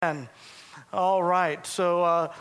Amen. All right, so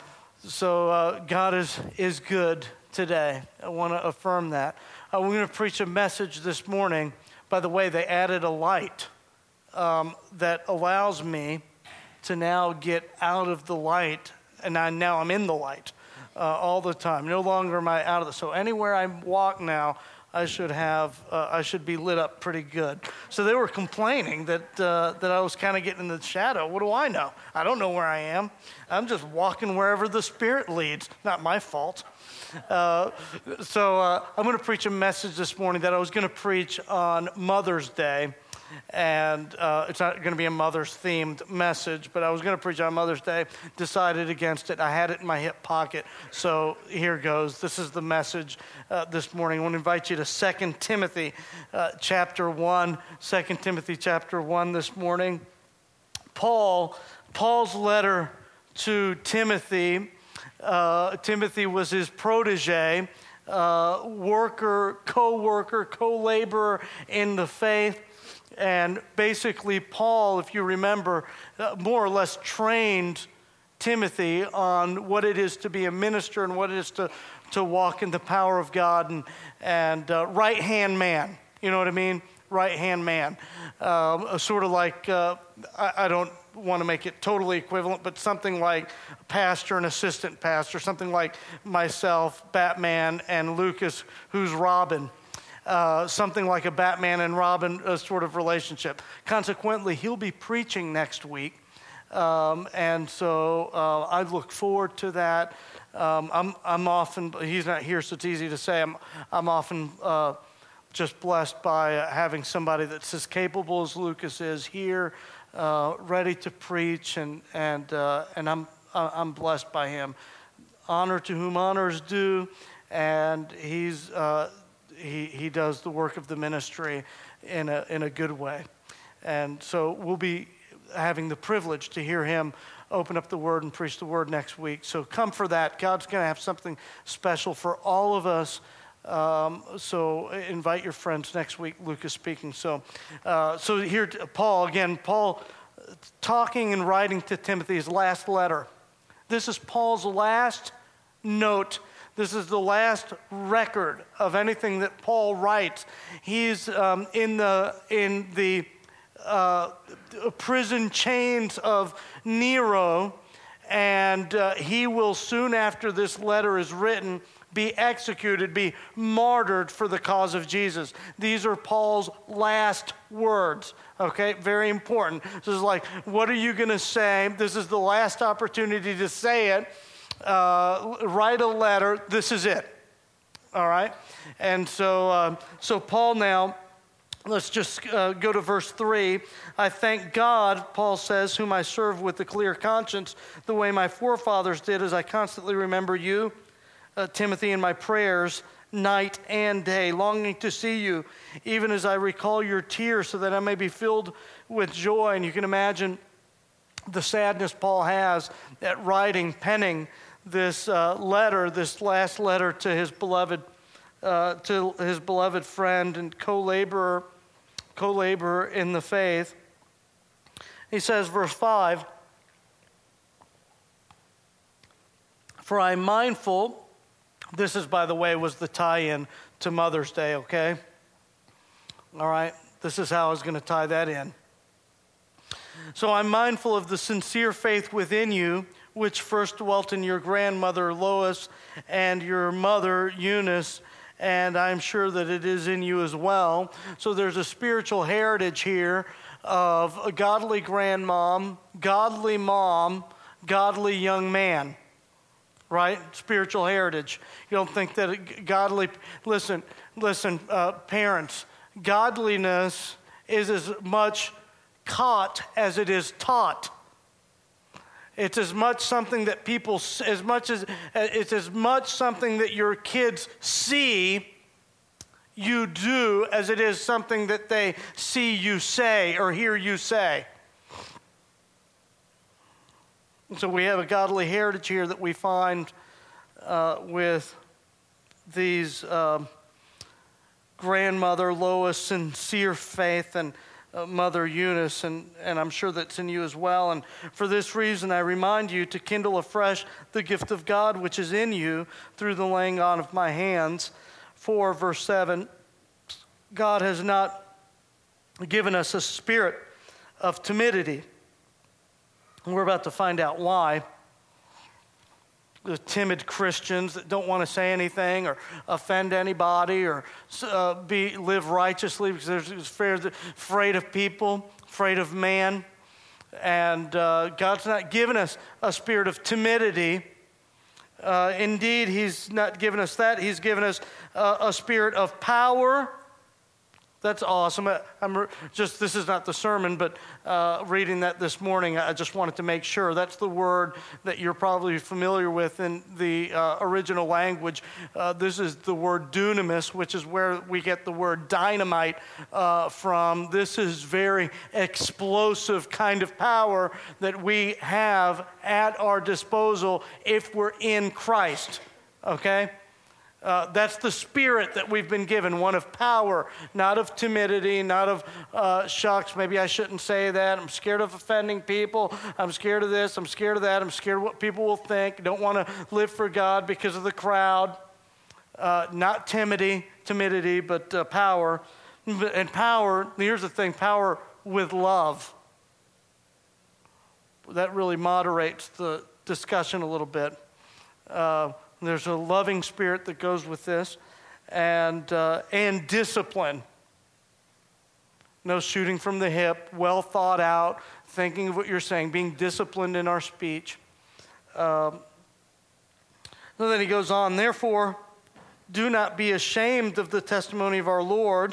God is good today. I want to affirm that. We're going to preach a message this morning. By the way, they added a light that allows me to now get out of the light, and now I'm in the light all the time. No longer am I out of the. So anywhere I walk now, I should be lit up pretty good. So they were complaining that I was kind of getting in the shadow. What do I know? I don't know where I am. I'm just walking wherever the Spirit leads. Not my fault. I'm going to preach a message this morning that I was going to preach on Mother's Day. And it's not going to be a Mother's-themed message, but I was going to preach on Mother's Day, decided against it. I had it in my hip pocket, so here goes. This is the message this morning. I want to invite you to 2 Timothy chapter 1. 2 Timothy chapter 1 this morning. Paul's letter to Timothy. Timothy was his protege, worker, co-worker, co-laborer in the faith. And basically, Paul, if you remember, more or less trained Timothy on what it is to be a minister and what it is to walk in the power of God and right-hand man. You know what I mean? Right-hand man. Sort of like, I don't want to make it totally equivalent, but something like pastor and assistant pastor, something like myself, Batman, and Lucas, who's Robin. Something like a Batman and Robin sort of relationship. Consequently, he'll be preaching next week, and so I look forward to that. I'm often, he's not here, so it's easy to say. I'm often just blessed by having somebody that's as capable as Lucas is here, ready to preach, and I'm blessed by him. Honor to whom honor is due, and He does the work of the ministry in a good way. And so we'll be having the privilege to hear him open up the Word and preach the Word next week. So come for that. God's going to have something special for all of us. So invite your friends next week, Lucas speaking. So here, Paul talking and writing to Timothy's last letter. This is Paul's last note. This is the last record of anything that Paul writes. He's in the prison chains of Nero, and he will soon after this letter is written be executed, be martyred for the cause of Jesus. These are Paul's last words. Okay, very important. This is like, what are you going to say? This is the last opportunity to say it. Write a letter. This is it. All right? And so Paul now, let's just go to verse 3. I thank God, Paul says, whom I serve with a clear conscience, the way my forefathers did, as I constantly remember you, Timothy, in my prayers, night and day, longing to see you, even as I recall your tears, so that I may be filled with joy. And you can imagine the sadness Paul has at penning this letter, this last letter to his beloved friend and co-laborer in the faith. He says, verse 5, for I'm mindful, this is, by the way, was the tie-in to Mother's Day, okay? All right, this is how I was going to tie that in. So I'm mindful of the sincere faith within you, which first dwelt in your grandmother Lois and your mother Eunice, and I'm sure that it is in you as well. So there's a spiritual heritage here of a godly grandmom, godly mom, godly young man, right? Spiritual heritage. You don't think that listen, parents, godliness is as much caught as it is taught. It's as much something that it's as much something that your kids see you do as it is something that they see you say or hear you say. So we have a godly heritage here that we find with these grandmother Lois' sincere faith and Mother Eunice, and I'm sure that's in you as well. And for this reason, I remind you to kindle afresh the gift of God which is in you through the laying on of my hands. 4, verse 7, God has not given us a spirit of timidity. And we're about to find out why. The timid Christians that don't want to say anything or offend anybody or live righteously because they're afraid of people, afraid of man. And God's not given us a spirit of timidity. Indeed, He's not given us that. He's given us a spirit of power. That's awesome. This is not the sermon, but reading that this morning, I just wanted to make sure. That's the word that you're probably familiar with in the original language. This is the word dunamis, which is where we get the word dynamite from. This is very explosive kind of power that we have at our disposal if we're in Christ, okay? That's the spirit that we've been given, one of power, not of timidity, not of shucks, maybe I shouldn't say that. I'm scared of offending people. I'm scared of this. I'm scared of that. I'm scared of what people will think. Don't want to live for God because of the crowd. Not timidity, but power. And power, here's the thing, power with love. That really moderates the discussion a little bit. There's a loving spirit that goes with this, and discipline. No shooting from the hip, well thought out, thinking of what you're saying, being disciplined in our speech. And then he goes on, therefore, do not be ashamed of the testimony of our Lord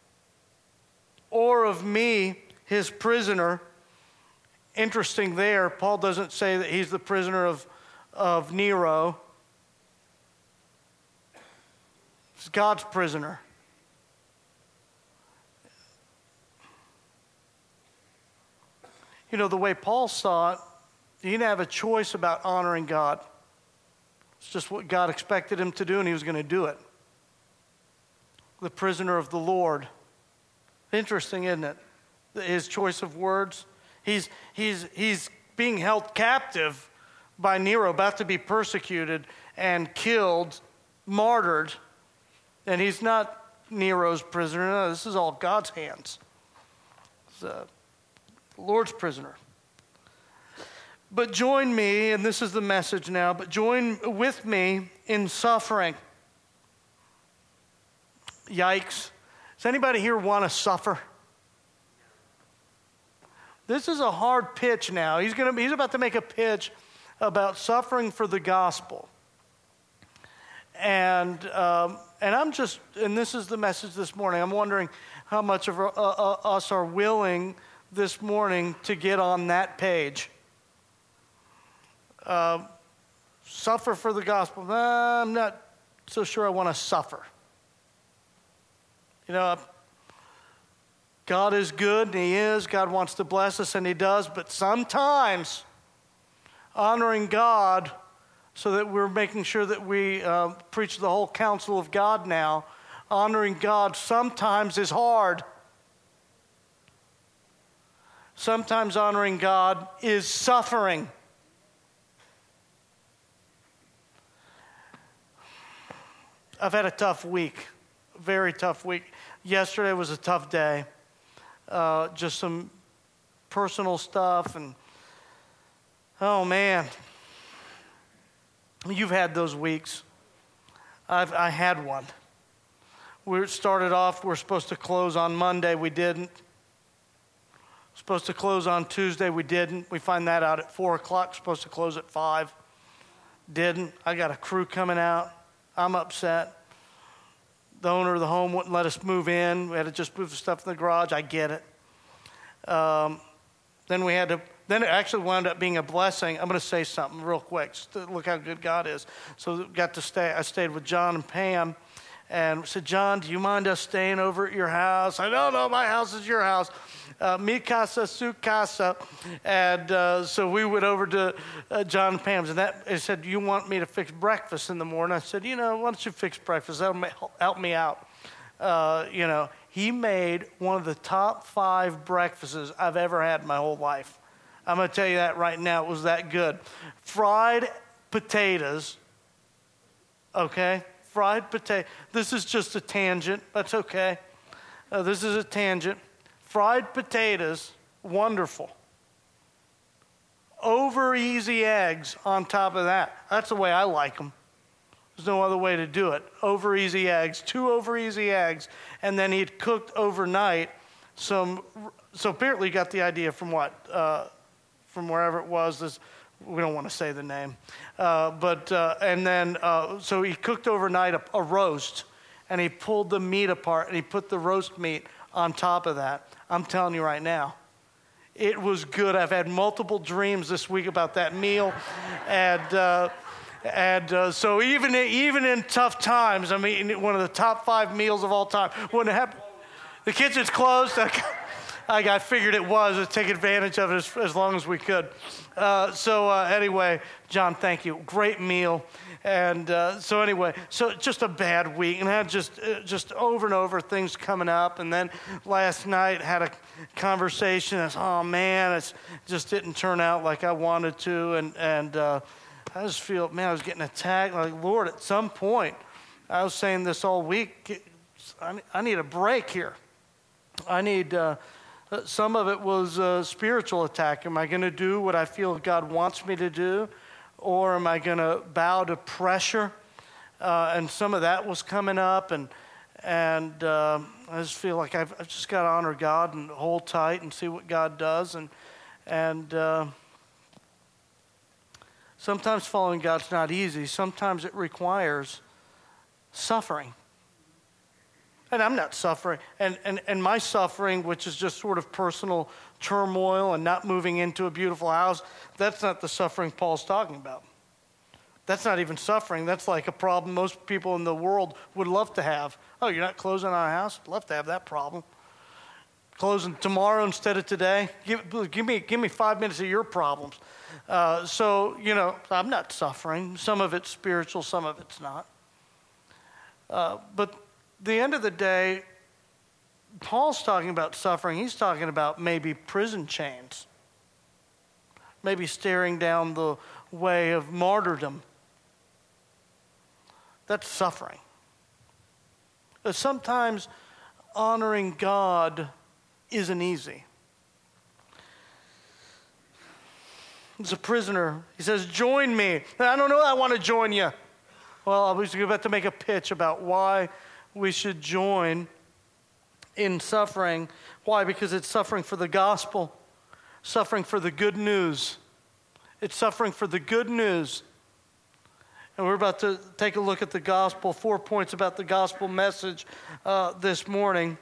or of me, his prisoner. Interesting there, Paul doesn't say that he's the prisoner of Nero. He's God's prisoner. You know, the way Paul saw it, he didn't have a choice about honoring God. It's just what God expected him to do, and he was going to do it. The prisoner of the Lord. Interesting, isn't it? His choice of words. He's being held captive by Nero, about to be persecuted and killed, martyred. And he's not Nero's prisoner. No, this is all God's hands. It's the Lord's prisoner. But join me, and this is the message now, but join with me in suffering. Yikes. Does anybody here want to suffer? This is a hard pitch now. He's about to make a pitch about suffering for the gospel. And this is the message this morning. I'm wondering how much of us are willing this morning to get on that page. Suffer for the gospel. I'm not so sure I want to suffer. You know, God is good, and He is. God wants to bless us, and He does. But sometimes honoring God so that we're making sure that we preach the whole counsel of God now, honoring God sometimes is hard. Sometimes honoring God is suffering. I've had a tough week, very tough week. Yesterday was a tough day. Just some personal stuff, and oh man, you've had those weeks. I had one. We started off, we're supposed to close on Monday, we didn't. Supposed to close on Tuesday, we didn't. We find that out at 4 o'clock, supposed to close at 5. Didn't. I got a crew coming out. I'm upset. The owner of the home wouldn't let us move in. We had to just move the stuff in the garage. I get it. Then it actually wound up being a blessing. I'm going to say something real quick. Just to look how good God is. So I stayed with John and Pam, and said, John, do you mind us staying over at your house? I don't know, my house is your house. Mi casa, su casa. And so we went over to John and Pam's, and they said, you want me to fix breakfast in the morning? I said, why don't you fix breakfast? That'll help me out. he made one of the top 5 breakfasts I've ever had in my whole life. I'm going to tell you that right now. It was that good. Fried potatoes, okay? Fried potato. This is just a tangent. That's okay. This is a tangent. Fried potatoes, wonderful. Over easy eggs on top of that. That's the way I like them. There's no other way to do it. Over easy eggs, 2 over easy eggs, and then he'd cooked overnight some. So apparently, he got the idea from what? From wherever it was. We don't want to say the name, so he cooked overnight a roast, and he pulled the meat apart, and he put the roast meat on top of that. I'm telling you right now, it was good. I've had multiple dreams this week about that meal, so even in tough times, I mean, one of the top 5 meals of all time. When it happened, the kitchen's closed. I figured it was to take advantage of it as long as we could. Anyway, John, thank you. Great meal. And so just a bad week, and had just over and over things coming up. And then last night had a conversation. I said, oh man, it just didn't turn out like I wanted to, and I just feel, man, I was getting attacked. Like, Lord, at some point, I was saying this all week. I need a break here. I need. Some of it was a spiritual attack. Am I going to do what I feel God wants me to do? Or am I going to bow to pressure? And some of that was coming up. And I just feel like I've just got to honor God and hold tight and see what God does. And sometimes following God's not easy. Sometimes it requires suffering. And I'm not suffering. And my suffering, which is just sort of personal turmoil and not moving into a beautiful house, that's not the suffering Paul's talking about. That's not even suffering. That's like a problem most people in the world would love to have. Oh, you're not closing on a house? I'd love to have that problem. Closing tomorrow instead of today? Give me 5 minutes of your problems. I'm not suffering. Some of it's spiritual, some of it's not. But the end of the day, Paul's talking about suffering. He's talking about maybe prison chains, maybe staring down the way of martyrdom. That's suffering. But sometimes honoring God isn't easy. He's a prisoner. He says, join me. I don't know, I want to join you. Well, I was about to make a pitch about why we should join in suffering. Why? Because it's suffering for the gospel, suffering for the good news. It's suffering for the good news. And we're about to take a look at the gospel, 4 points about the gospel message this morning.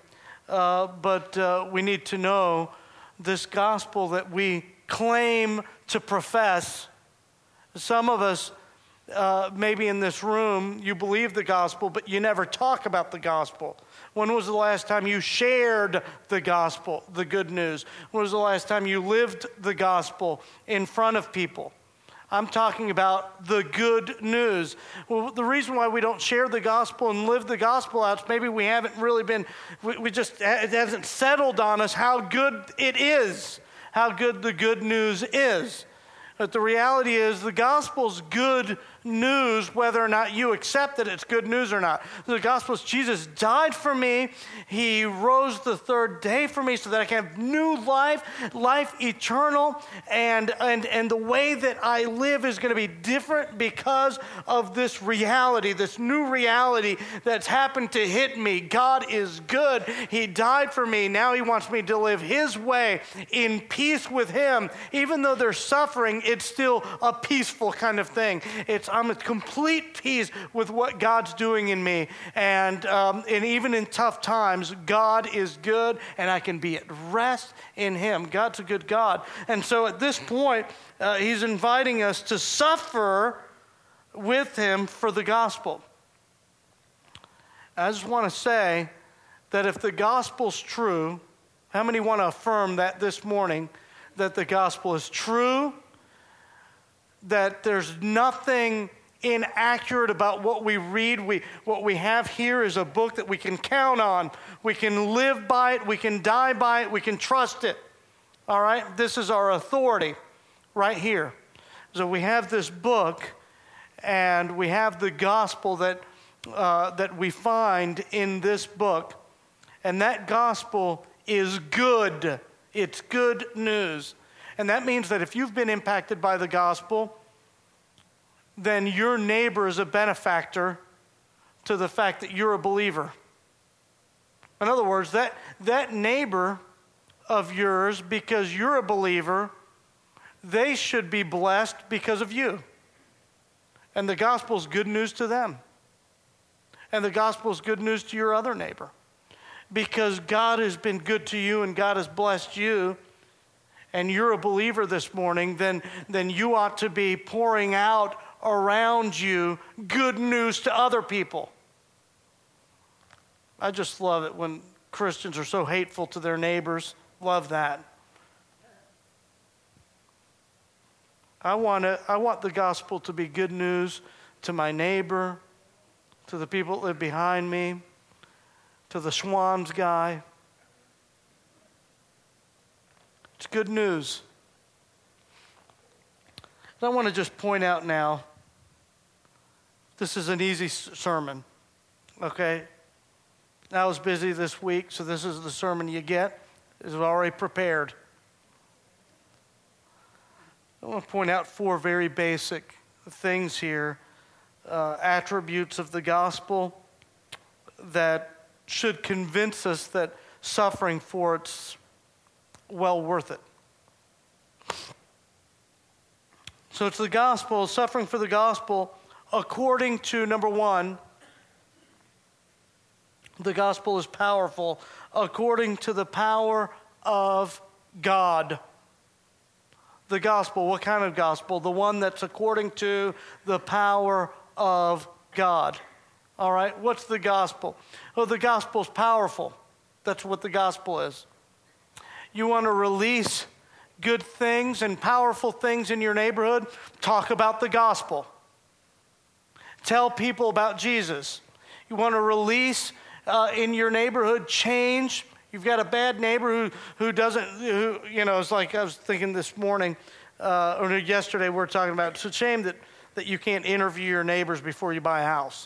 But we need to know this gospel that we claim to profess. Some of us, maybe in this room, you believe the gospel, but you never talk about the gospel. When was the last time you shared the gospel, the good news? When was the last time you lived the gospel in front of people? I'm talking about the good news. Well, the reason why we don't share the gospel and live the gospel out is maybe we haven't really been, it hasn't settled on us how good it is, how good the good news is. But the reality is the gospel's good news, whether or not you accept that it's good news or not. The gospel is Jesus died for me. He rose the third day for me so that I can have new life, life eternal. And the way that I live is going to be different because of this reality, this new reality that's happened to hit me. God is good. He died for me. Now he wants me to live his way in peace with him. Even though there's suffering, it's still a peaceful kind of thing. I'm at complete peace with what God's doing in me. And even in tough times, God is good, and I can be at rest in him. God's a good God. And so at this point, he's inviting us to suffer with him for the gospel. I just want to say that if the gospel's true, how many want to affirm that this morning, that the gospel is true, that there's nothing inaccurate about what we read. What we have here is a book that we can count on. We can live by it. We can die by it. We can trust it. All right? This is our authority right here. So we have this book, and we have the gospel that we find in this book. And that gospel is good. It's good news. And that means that if you've been impacted by the gospel, then your neighbor is a benefactor to the fact that you're a believer. In other words, that neighbor of yours, because you're a believer, they should be blessed because of you. And the gospel is good news to them. And the gospel is good news to your other neighbor. Because God has been good to you and God has blessed you, and you're a believer this morning, then you ought to be pouring out around you good news to other people. I just love it when Christians are so hateful to their neighbors. Love that. I want the gospel to be good news to my neighbor, to the people that live behind me, to the Schwann's guy. It's good news. And I want to just point out now, this is an easy sermon, okay? I was busy this week, so this is the sermon you get. It's already prepared. I want to point out 4 very basic things here, attributes of the gospel that should convince us that suffering for it's well worth it. So it's the gospel, suffering for the gospel, according to, number 1, the gospel is powerful according to the power of God. The gospel, what kind of gospel? The one that's according to the power of God. All right, what's the gospel? Oh, the gospel's powerful. That's what the gospel is. You want to release good things and powerful things in your neighborhood? Talk about the gospel. Tell people about Jesus. You want to release in your neighborhood change? You've got a bad neighbor who doesn't, it's like I was thinking this morning, or yesterday we were talking about, it's a shame that you can't interview your neighbors before you buy a house.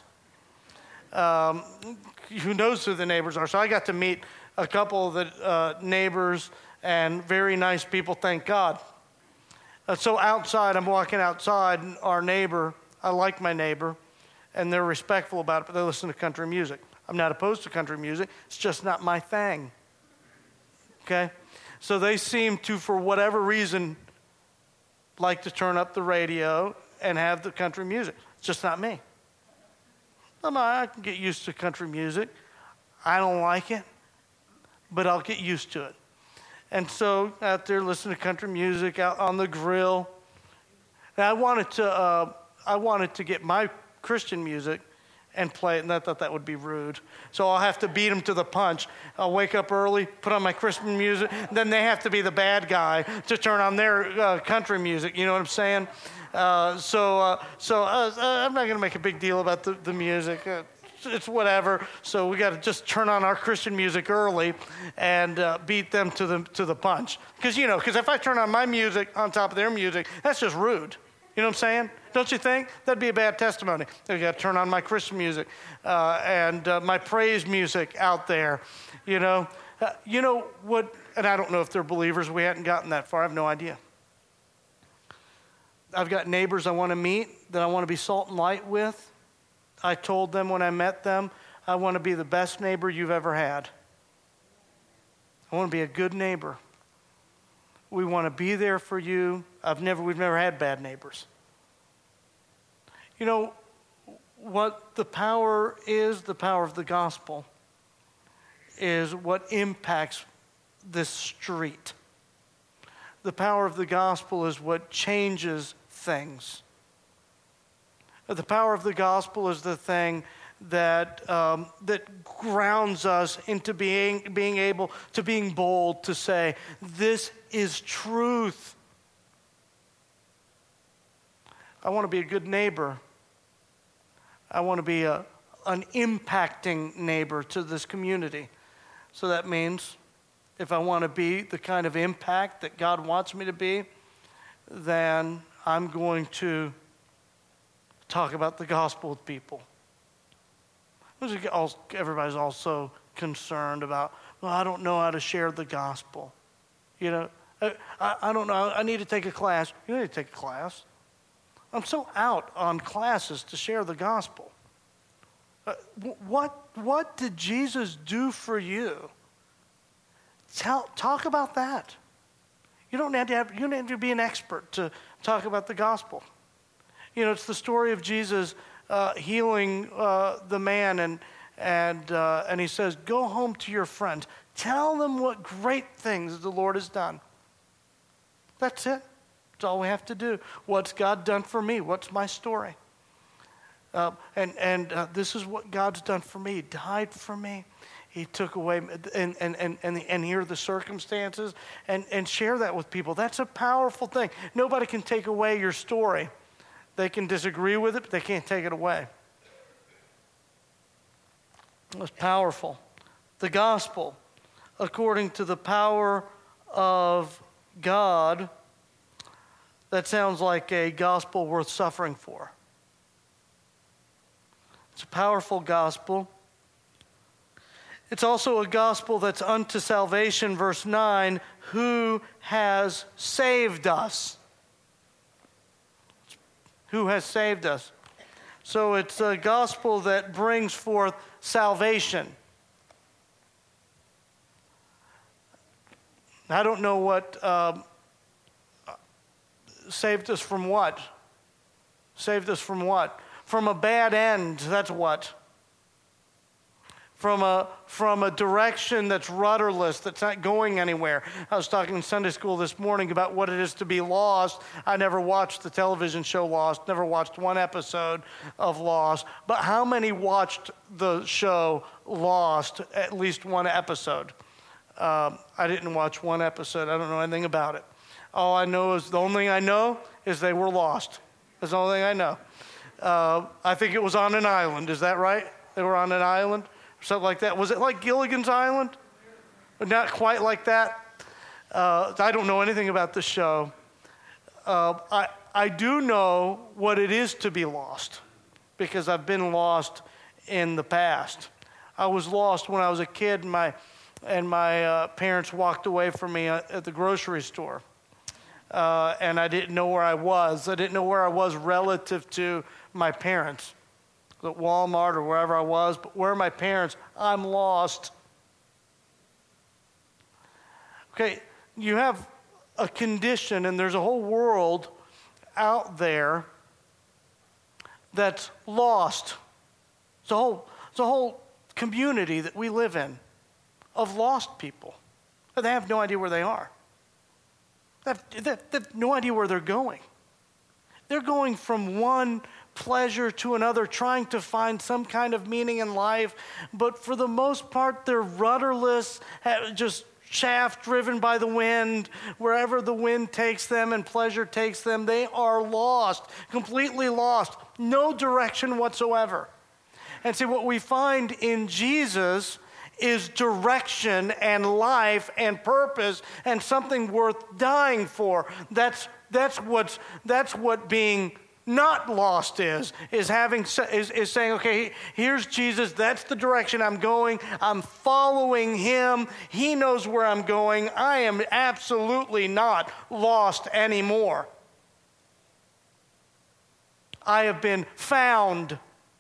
Who knows who the neighbors are? So I got to meet a couple of the neighbors, and very nice people, thank God. So outside, I'm walking outside, and our neighbor, I like my neighbor, and they're respectful about it, but they listen to country music. I'm not opposed to country music. It's just not my thing. Okay? So they seem to, for whatever reason, like to turn up the radio and have the country music. It's just not me. I can get used to country music. I don't like it, but I'll get used to it. And so out there listening to country music, out on the grill. And I wanted to get my Christian music and play it, and I thought that would be rude. So I'll have to beat them to the punch. I'll wake up early, put on my Christian music, then they have to be the bad guy to turn on their country music. You know what I'm saying? So I'm not going to make a big deal about the music. It's whatever. So we got to just turn on our Christian music early and beat them to the punch. Because if I turn on my music on top of their music, that's just rude. You know what I'm saying? Don't you think? That'd be a bad testimony. I got to turn on my Christian music and my praise music out there. You know what? And I don't know if they're believers. We hadn't gotten that far. I have no idea. I've got neighbors I want to meet that I want to be salt and light with. I told them when I met them, I want to be the best neighbor you've ever had. I want to be a good neighbor. We want to be there for you. We've never had bad neighbors. You know what the power is? The power of the gospel is what impacts this street. The power of the gospel is what changes things. The power of the gospel is the thing that grounds us into being able to being bold to say, this is truth. I want to be a good neighbor. I want to be an impacting neighbor to this community. So that means if I want to be the kind of impact that God wants me to be, then I'm going to talk about the gospel with people. Everybody's also concerned about, well, I don't know how to share the gospel. You know, I don't know. I need to take a class. You need to take a class. I'm so out on classes to share the gospel. What did Jesus do for you? Talk about that. You don't have to be an expert to talk about the gospel. You know, it's the story of Jesus healing the man, and he says, "Go home to your friends. Tell them what great things the Lord has done." That's it. That's all we have to do. What's God done for me? What's my story? This is what God's done for me. He died for me. He took away, and here are the circumstances, and share that with people. That's a powerful thing. Nobody can take away your story. They can disagree with it, but they can't take it away. It's powerful. The gospel, according to the power of God, that sounds like a gospel worth suffering for. It's a powerful gospel. It's also a gospel that's unto salvation, verse 9, who has saved us. Who has saved us. So it's a gospel that brings forth salvation. I don't know what saved us from what? Saved us from what? From a bad end, that's what. From a direction that's rudderless, that's not going anywhere. I was talking in Sunday school this morning about what it is to be lost. I never watched the television show Lost, never watched one episode of Lost. But how many watched the show Lost, at least one episode? I didn't watch one episode. I don't know anything about it. The only thing I know is they were lost. That's the only thing I know. I think it was on an island. Is that right? They were on an island? Something like that. Was it like Gilligan's Island? Not quite like that. I don't know anything about the show. I do know what it is to be lost because I've been lost in the past. I was lost when I was a kid and my parents walked away from me at the grocery store. And I didn't know where I was. I didn't know where I was relative to my parents. At Walmart or wherever I was, but where are my parents? I'm lost. Okay, you have a condition, and there's a whole world out there that's lost. It's a whole community that we live in of lost people. They have no idea where they are. They have no idea where they're going. They're going from one pleasure to another, trying to find some kind of meaning in life, but for the most part, they're rudderless, just shaft driven by the wind. Wherever the wind takes them and pleasure takes them, they are lost, completely lost, no direction whatsoever. And see, what we find in Jesus is direction and life and purpose and something worth dying for. That's what being not lost is saying, okay, here's Jesus, that's the direction I'm going, I'm following him, he knows where I'm going, I am absolutely not lost anymore. I have been found.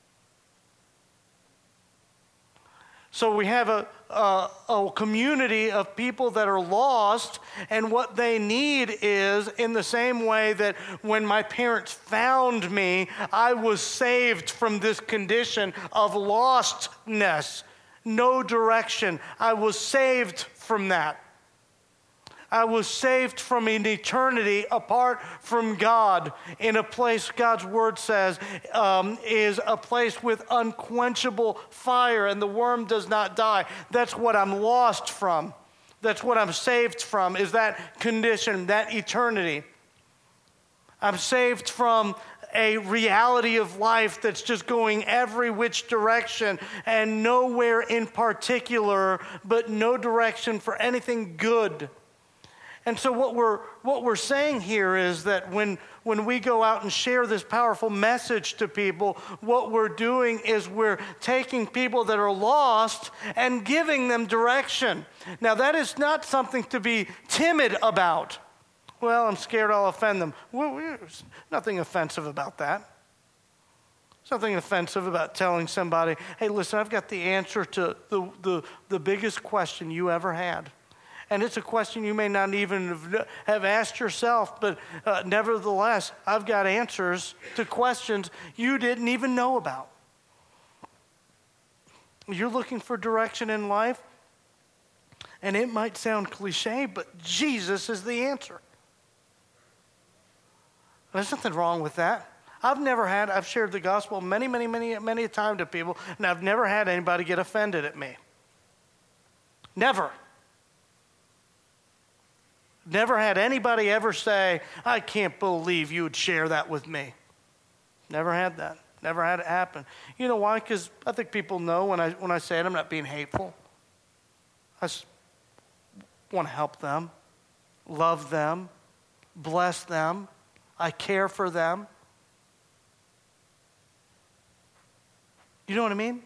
So we have a community of people that are lost, and what they need is, in the same way that when my parents found me, I was saved from this condition of lostness, no direction. I was saved from that. I was saved from an eternity apart from God in a place, God's word says, is a place with unquenchable fire, and the worm does not die. That's what I'm lost from. That's what I'm saved from, is that condition, that eternity. I'm saved from a reality of life that's just going every which direction and nowhere in particular, but no direction for anything good. And so what we're saying here is that when we go out and share this powerful message to people, what we're doing is we're taking people that are lost and giving them direction. Now, that is not something to be timid about. Well, I'm scared I'll offend them. Well, there's nothing offensive about that. There's nothing offensive about telling somebody, hey, listen, I've got the answer to the biggest question you ever had. And it's a question you may not even have asked yourself, but nevertheless, I've got answers to questions you didn't even know about. You're looking for direction in life, and it might sound cliche, but Jesus is the answer. There's nothing wrong with that. I've shared the gospel many a time to people, and I've never had anybody get offended at me. Never. Never had anybody ever say, I can't believe you would share that with me. Never had that. Never had it happen. You know why? Because I think people know when I say it, I'm not being hateful. I just want to help them, love them, bless them. I care for them. You know what I mean?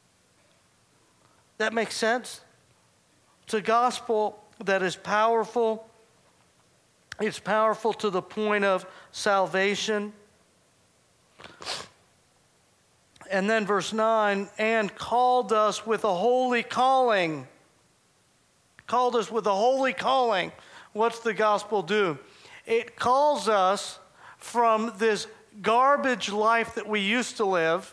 That makes sense? It's a gospel that is powerful. It's powerful to the point of salvation. And then verse 9, and called us with a holy calling. Called us with a holy calling. What's the gospel do? It calls us from this garbage life that we used to live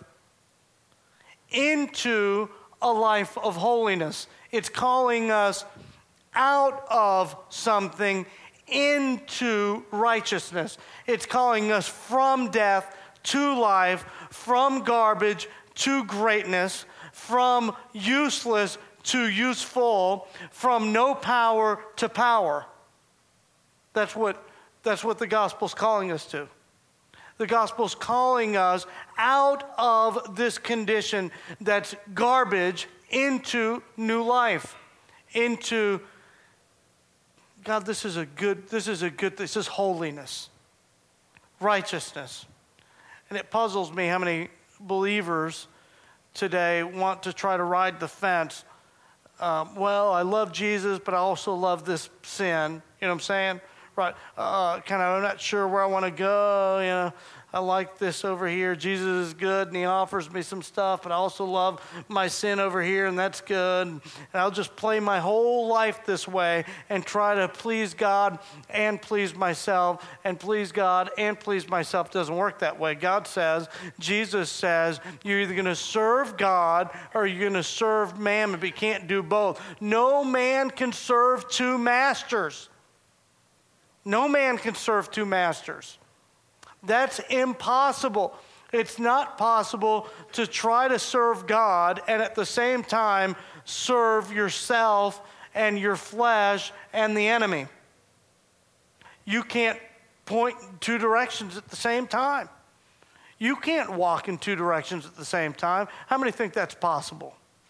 into a life of holiness. It's calling us out of something into righteousness. It's calling us from death to life, from garbage to greatness, from useless to useful, from no power to power. That's what the gospel's calling us to. The gospel's calling us out of this condition that's garbage into new life, into God, this is holiness, righteousness. And it puzzles me how many believers today want to try to ride the fence. Well, I love Jesus, but I also love this sin. You know what I'm saying? Right. I'm not sure where I want to go. You know, I like this over here. Jesus is good, and he offers me some stuff, but I also love my sin over here, and that's good. And I'll just play my whole life this way and try to please God and please myself, and please God and please myself. It doesn't work that way. Jesus says, you're either going to serve God or you're going to serve mammon, but you can't do both. No man can serve two masters. No man can serve two masters. That's impossible. It's not possible to try to serve God and at the same time serve yourself and your flesh and the enemy. You can't point in two directions at the same time. You can't walk in two directions at the same time. How many think that's possible?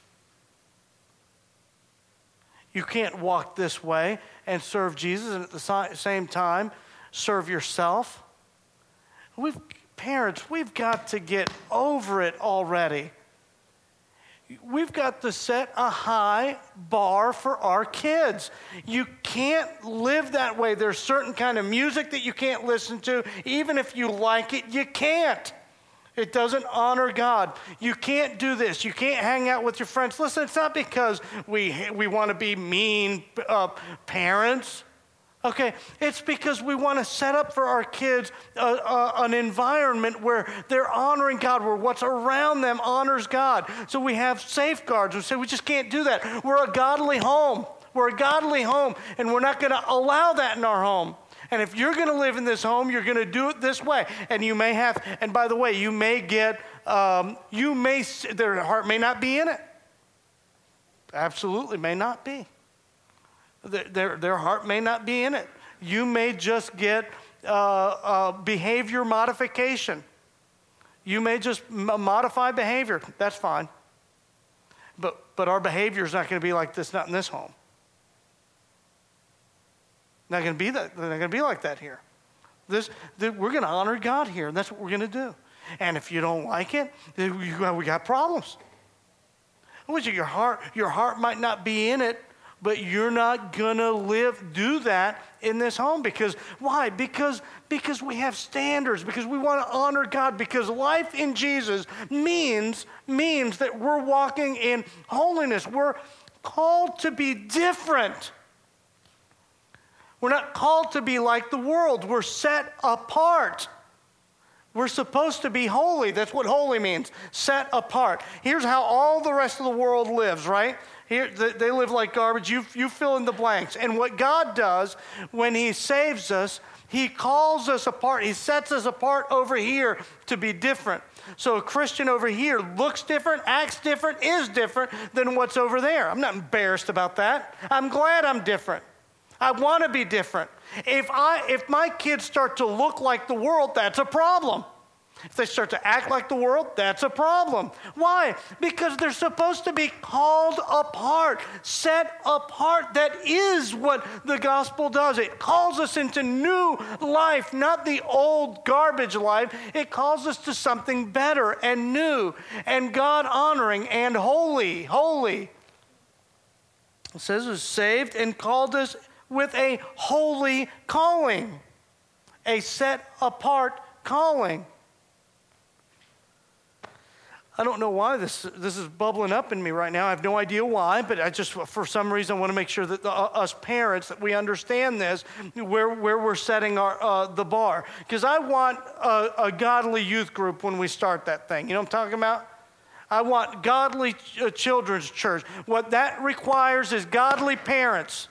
You can't walk this way and serve Jesus and at the same time serve yourself. Parents, we've got to get over it already. We've got to set a high bar for our kids. You can't live that way. There's certain kind of music that you can't listen to. Even if you like it, you can't. It doesn't honor God. You can't do this. You can't hang out with your friends. Listen, it's not because we want to be mean parents. Okay, it's because we want to set up for our kids an environment where they're honoring God, where what's around them honors God. So we have safeguards. We say we just can't do that. We're a godly home. We're a godly home, and we're not going to allow that in our home. And if you're going to live in this home, you're going to do it this way. And you may have, and by the way, you may get, their heart may not be in it. Absolutely may not be. Their heart may not be in it. You may just get behavior modification. You may just modify behavior. That's fine. But our behavior is not going to be like this, not in this home. Not going to be that. They're not going to be like that here. We're going to honor God here, and that's what we're going to do. And if you don't like it, then we got problems. Your heart might not be in it, but you're not going to do that in this home. Because why? Because we have standards, because we want to honor God, because life in Jesus means that we're walking in holiness. We're called to be different. We're not called to be like the world. We're set apart. We're supposed to be holy. That's what holy means, set apart. Here's how all the rest of the world lives, right? Here, they live like garbage. You fill in the blanks. And what God does when he saves us, he calls us apart. He sets us apart over here to be different. So a Christian over here looks different, acts different, is different than what's over there. I'm not embarrassed about that. I'm glad I'm different. I want to be different. If my kids start to look like the world, that's a problem. If they start to act like the world, that's a problem. Why? Because they're supposed to be called apart, set apart. That is what the gospel does. It calls us into new life, not the old garbage life. It calls us to something better and new and God-honoring and holy. Holy. It says was saved and called us with a holy calling, a set-apart calling. I don't know why this is bubbling up in me right now. I have no idea why, but I just, for some reason, I want to make sure that us parents, that we understand this, where we're setting the bar. Because I want a godly youth group when we start that thing. You know what I'm talking about? I want godly children's church. What that requires is godly parents.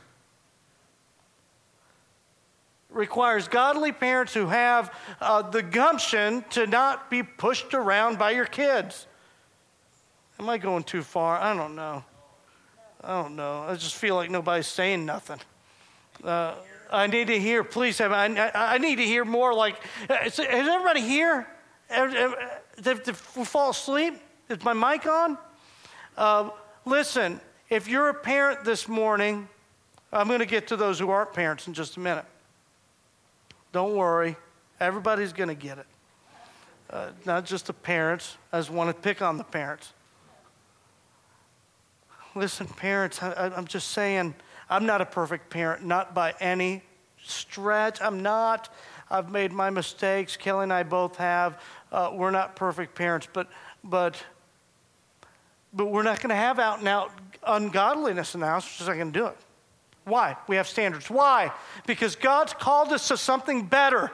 Requires godly parents who have the gumption to not be pushed around by your kids. Am I going too far? I don't know. I just feel like nobody's saying nothing. I need to hear, please, I need to hear more like, is everybody here? Did we fall asleep? Is my mic on? Listen, if you're a parent this morning, I'm going to get to those who aren't parents in just a minute. Don't worry. Everybody's going to get it. Not just the parents. I just want to pick on the parents. Listen, parents, I'm just saying, I'm not a perfect parent, not by any stretch. I'm not. I've made my mistakes. Kelly and I both have. We're not perfect parents, but we're not going to have out and out ungodliness in the house. We're just not going to do it. Why? We have standards. Why? Because God's called us to something better.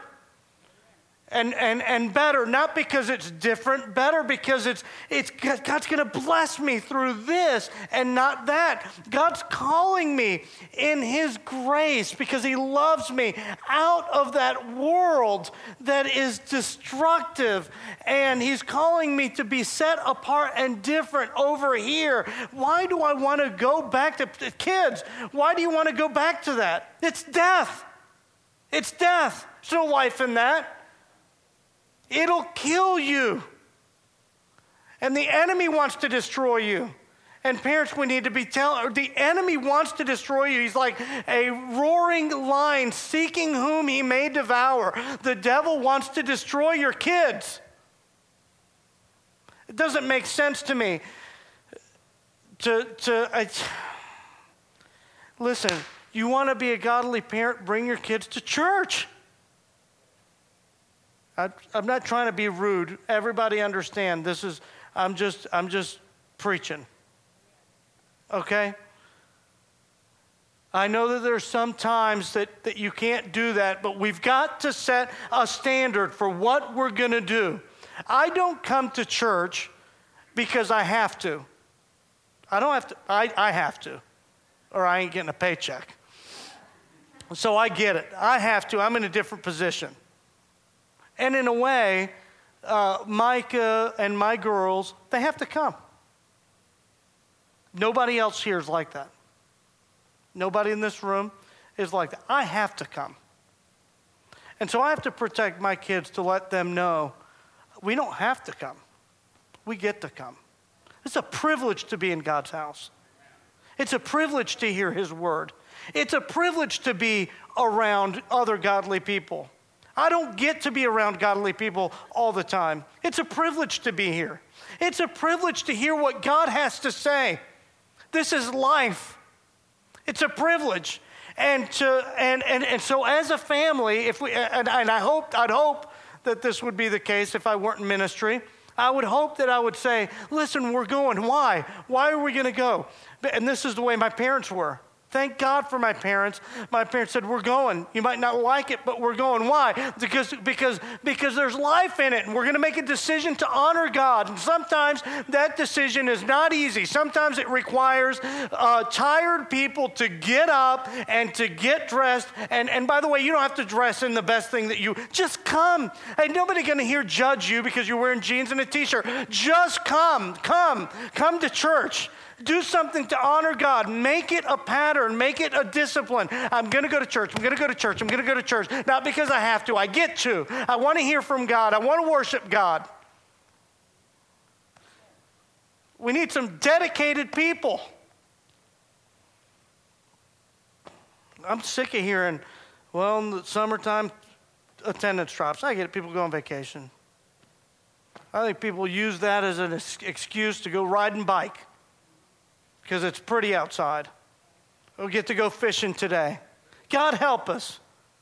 And better, not because it's different, better because it's God's going to bless me through this and not that. God's calling me in his grace because he loves me out of that world that is destructive, and he's calling me to be set apart and different over here. Why do I want to go back to kids? Why do you want to go back to that? It's death. It's death. There's no life in that. It'll kill you. And the enemy wants to destroy you. And parents, we need to be telling, the enemy wants to destroy you. He's like a roaring lion seeking whom he may devour. The devil wants to destroy your kids. It doesn't make sense to me. Listen, you want to be a godly parent, bring your kids to church. I'm not trying to be rude. Everybody understand this is, I'm just preaching. Okay? I know that there's some times that you can't do that, but we've got to set a standard for what we're going to do. I don't come to church because I have to. I don't have to. I have to, or I ain't getting a paycheck. So I get it. I have to. I'm in a different position. And in a way, Micah and my girls, they have to come. Nobody else here is like that. Nobody in this room is like that. I have to come. And so I have to protect my kids to let them know We don't have to come. We get to come. It's a privilege to be in God's house. It's a privilege to hear his word. It's a privilege to be around other godly people. I don't get to be around godly people all the time. It's a privilege to be here. It's a privilege to hear what God has to say. This is life. It's a privilege. And so as a family, I'd hope that this would be the case if I weren't in ministry. I would hope that I would say, listen, we're going. Why? Why are we going to go? And this is the way my parents were. Thank God for my parents. My parents said, we're going. You might not like it, but we're going. Why? Because there's life in it, and we're going to make a decision to honor God. And sometimes that decision is not easy. Sometimes it requires tired people to get up and to get dressed. And by the way, you don't have to dress in the best thing that you, just come. Ain't nobody going to judge you because you're wearing jeans and a t-shirt. Just come to church. Do something to honor God. Make it a pattern. Make it a discipline. I'm going to go to church. I'm going to go to church. I'm going to go to church. Not because I have to. I get to. I want to hear from God. I want to worship God. We need some dedicated people. I'm sick of hearing, well, in the summertime, attendance drops. I get it. People go on vacation. I think people use that as an excuse to go ride and bike, because it's pretty outside. We'll get to go fishing today. God help us.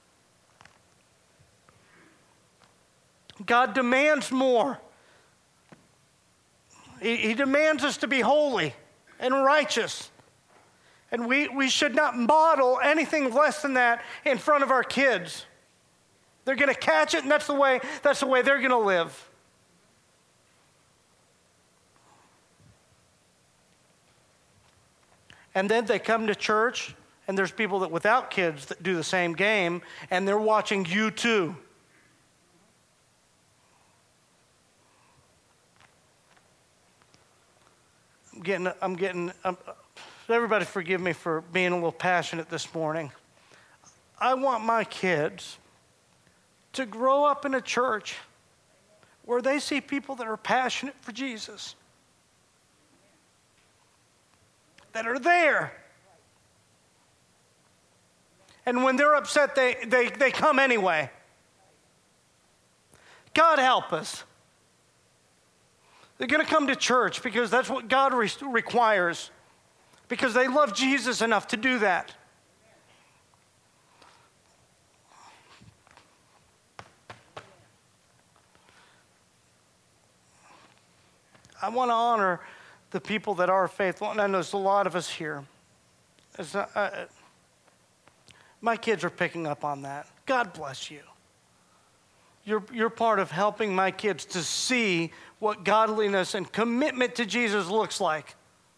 God demands more. He demands us to be holy and righteous. And we should not model anything less than that in front of our kids. They're going to catch it, and that's the way they're going to live. And then they come to church, and there's people that without kids that do the same game, and they're watching you too. Everybody forgive me for being a little passionate this morning. I want my kids to grow up in a church where they see people that are passionate for Jesus, that are there. And when they're upset, they come anyway. God help us. They're going to come to church because that's what God requires, because they love Jesus enough to do that. I want to honor the people that are faithful, and I know there's a lot of us here. My kids are picking up on that. God bless you. You're part of helping my kids to see what godliness and commitment to Jesus looks like.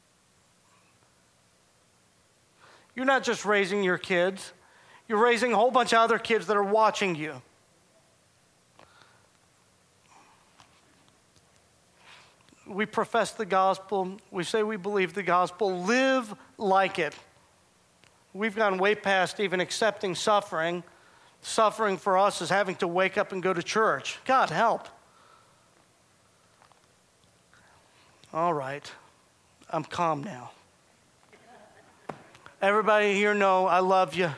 You're not just raising your kids. You're raising a whole bunch of other kids that are watching you. We profess the gospel. We say we believe the gospel. Live like it. We've gone way past even accepting suffering. Suffering for us is having to wake up and go to church. God help. All right. I'm calm now. Everybody here know I love you.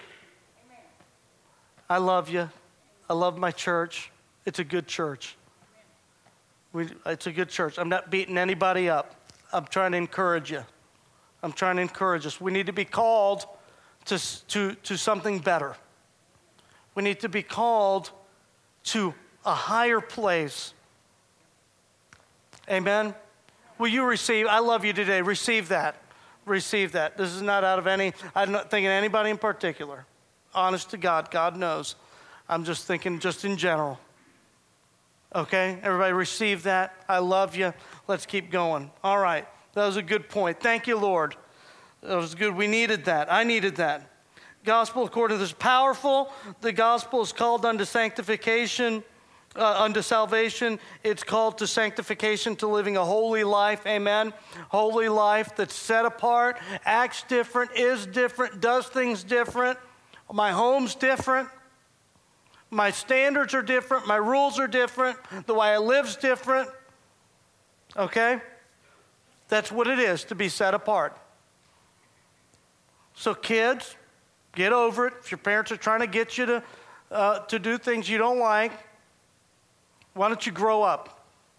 I love you. I love my church. It's a good church. It's a good church. I'm not beating anybody up. I'm trying to encourage you. I'm trying to encourage us. We need to be called to something better. We need to be called to a higher place. Amen? Will you receive? I love you today. Receive that. Receive that. This is not out of I'm not thinking anybody in particular. Honest to God, God knows. I'm just thinking just in general. Okay? Everybody receive that. I love you. Let's keep going. All right. That was a good point. Thank you, Lord. That was good. We needed that. I needed that. Gospel, according to this, powerful. The gospel is called unto sanctification, unto salvation. It's called to sanctification, to living a holy life. Amen. Holy life that's set apart, acts different, is different, does things different. My home's different. My standards are different. My rules are different. The way I live's different. Okay? That's what it is to be set apart. So kids, get over it. If your parents are trying to get you to do things you don't like, why don't you grow up?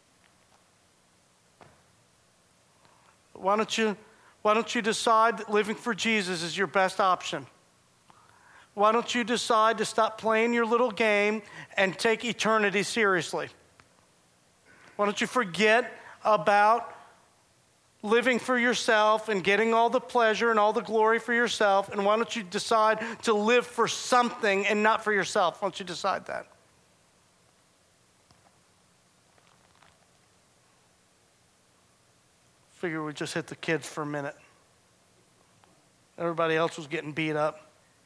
Why don't you decide that living for Jesus is your best option? Why don't you decide to stop playing your little game and take eternity seriously? Why don't you forget about living for yourself and getting all the pleasure and all the glory for yourself, and why don't you decide to live for something and not for yourself? Why don't you decide that? Figure we just hit the kids for a minute. Everybody else was getting beat up.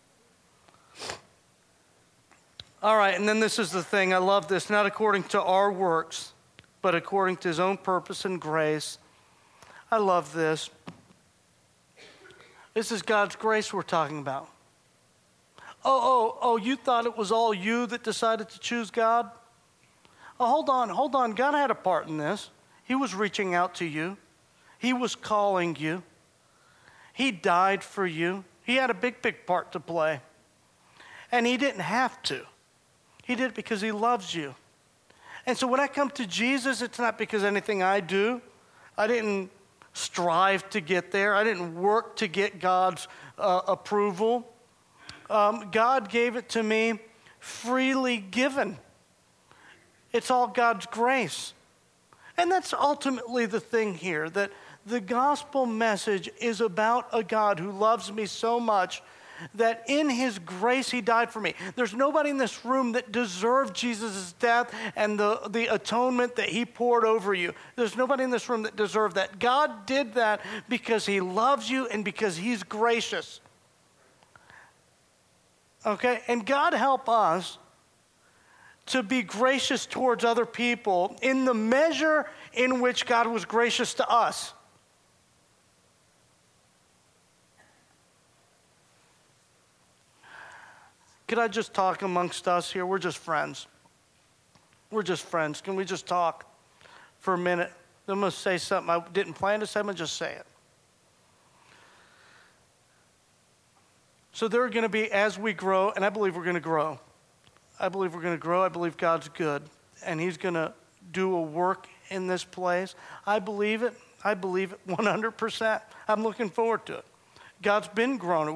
All right, and then this is the thing. I love this. Not according to our works, but according to his own purpose and grace. I love this. This is God's grace we're talking about. Oh, you thought it was all you that decided to choose God? Oh, hold on. God had a part in this. He was reaching out to you. He was calling you. He died for you. He had a big part to play. And he didn't have to. He did it because he loves you. And so when I come to Jesus, it's not because anything I do. I didn't strive to get there. I didn't work to get God's approval. God gave it to me freely given. It's all God's grace. And that's ultimately the thing here, that the gospel message is about a God who loves me so much that in his grace he died for me. There's nobody in this room that deserved Jesus' death and the atonement that he poured over you. There's nobody in this room that deserved that. God did that because he loves you and because he's gracious. Okay? And God help us to be gracious towards other people in the measure in which God was gracious to us. Could I just talk amongst us here? We're just friends. We're just friends. Can we just talk for a minute? I'm going to say something I didn't plan to say. I'm going to just say it. So there are going to be, as we grow, and I believe we're going to grow. I believe we're going to grow. I believe God's good, and he's going to do a work in this place. I believe it. I believe it 100%. I'm looking forward to it. God's been growing.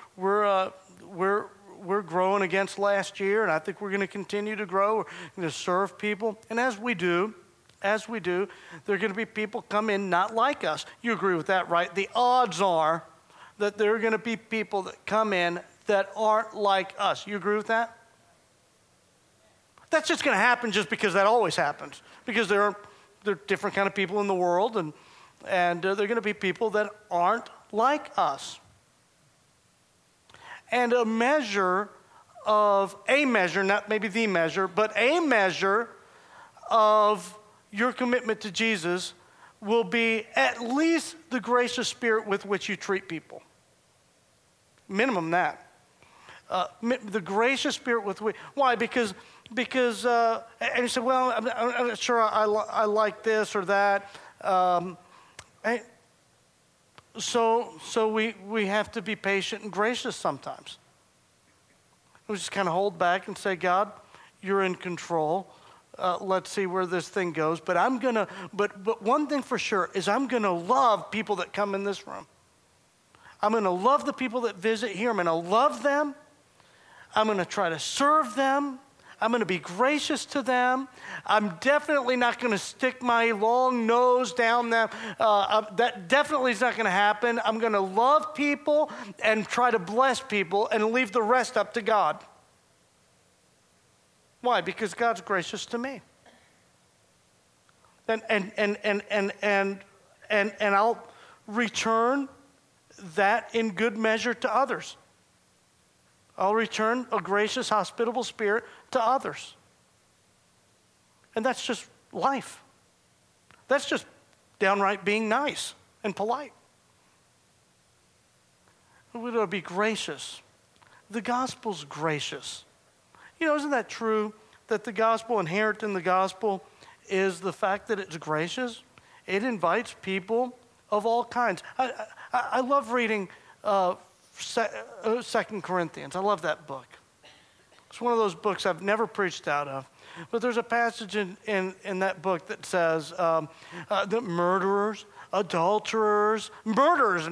We're growing against last year, and I think we're going to continue to grow. We're going to serve people. And as we do, there are going to be people come in not like us. You agree with that, right? The odds are that there are going to be people that come in that aren't like us. You agree with that? That's just going to happen just because that always happens. Because there are different kind of people in the world, and there are going to be people that aren't like us. And a measure, not maybe the measure, but a measure of your commitment to Jesus will be at least the gracious spirit with which you treat people. Minimum that. The gracious spirit with which, why? Because and you say, well, I'm not sure I like this or that. So we have to be patient and gracious sometimes. We just kind of hold back and say, God, you're in control. Let's see where this thing goes. But but one thing for sure is I'm going to love people that come in this room. I'm going to love the people that visit here. I'm going to love them. I'm going to try to serve them. I'm going to be gracious to them. I'm definitely not going to stick my long nose down them. That definitely is not going to happen. I'm going to love people and try to bless people and leave the rest up to God. Why? Because God's gracious to me. And I'll return that in good measure to others. I'll return a gracious, hospitable spirit to others. And that's just life. That's just downright being nice and polite. We're going to be gracious. The gospel's gracious. Isn't that true that the gospel, inherent in the gospel, is the fact that it's gracious? It invites people of all kinds. I love reading 2 Corinthians. I love that book. It's one of those books I've never preached out of. But there's a passage in that book that says that murderers, adulterers, murderers,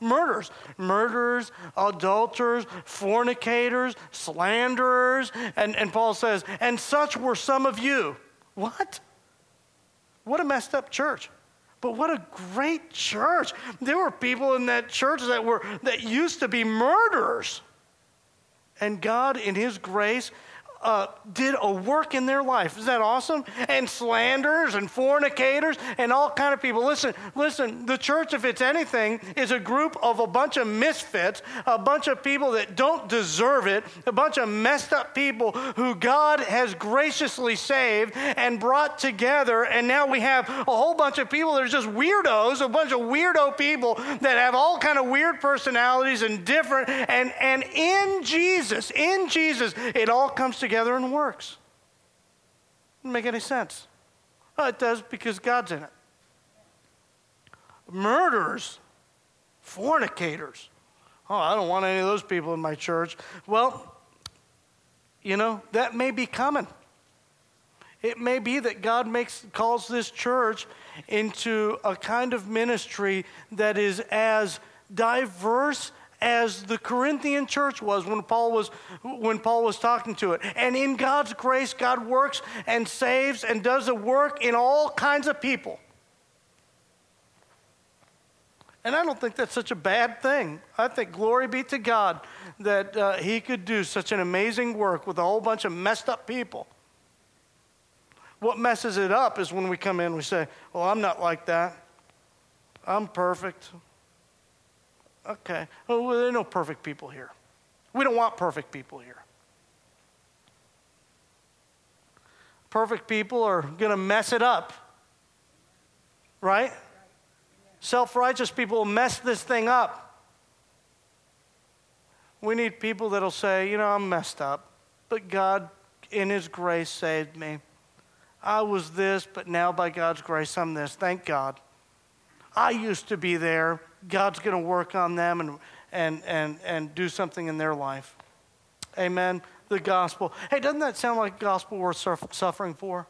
adulterers, fornicators, slanderers, and Paul says, and such were some of you. What? What a messed up church. But what a great church. There were people in that church that used to be murderers. And God, in his grace, did a work in their life. Is that awesome? And slanderers and fornicators and all kind of people. Listen, the church, if it's anything, is a group of a bunch of misfits, a bunch of people that don't deserve it, a bunch of messed up people who God has graciously saved and brought together. And now we have a whole bunch of people that are just weirdos, a bunch of weirdo people that have all kind of weird personalities and different. And in Jesus, it all comes together and works. Doesn't make any sense. Well, it does because God's in it. Murderers, fornicators. Oh, I don't want any of those people in my church. Well, that may be coming. It may be that God calls this church into a kind of ministry that is as diverse as the Corinthian church was when Paul was talking to it. And in God's grace, God works and saves and does a work in all kinds of people. And I don't think that's such a bad thing. I think glory be to God that he could do such an amazing work with a whole bunch of messed up people. What messes it up is when we come in and we say, well, I'm not like that. I'm perfect. Okay. Well, there are no perfect people here. We don't want perfect people here. Perfect people are going to mess it up. Right? Self-righteous people will mess this thing up. We need people that'll say, I'm messed up, but God, in his grace, saved me. I was this, but now by God's grace, I'm this. Thank God. I used to be there. God's going to work on them and do something in their life. Amen. The gospel. Hey, doesn't that sound like a gospel worth suffering for?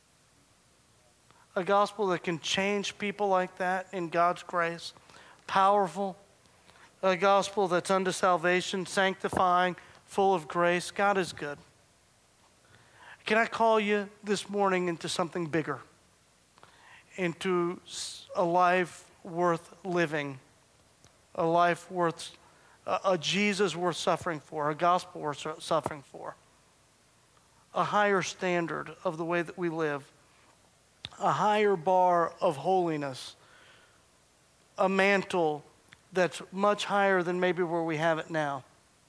A gospel that can change people like that in God's grace. Powerful. A gospel that's unto salvation, sanctifying, full of grace. God is good. Can I call you this morning into something bigger? Into a life worth living, a life worth, a Jesus worth suffering for, a gospel worth suffering for, a higher standard of the way that we live, a higher bar of holiness, a mantle that's much higher than maybe where we have it now.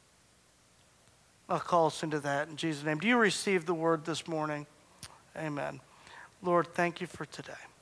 I'll call us into that in Jesus' name. Do you receive the word this morning? Amen. Lord, thank you for today.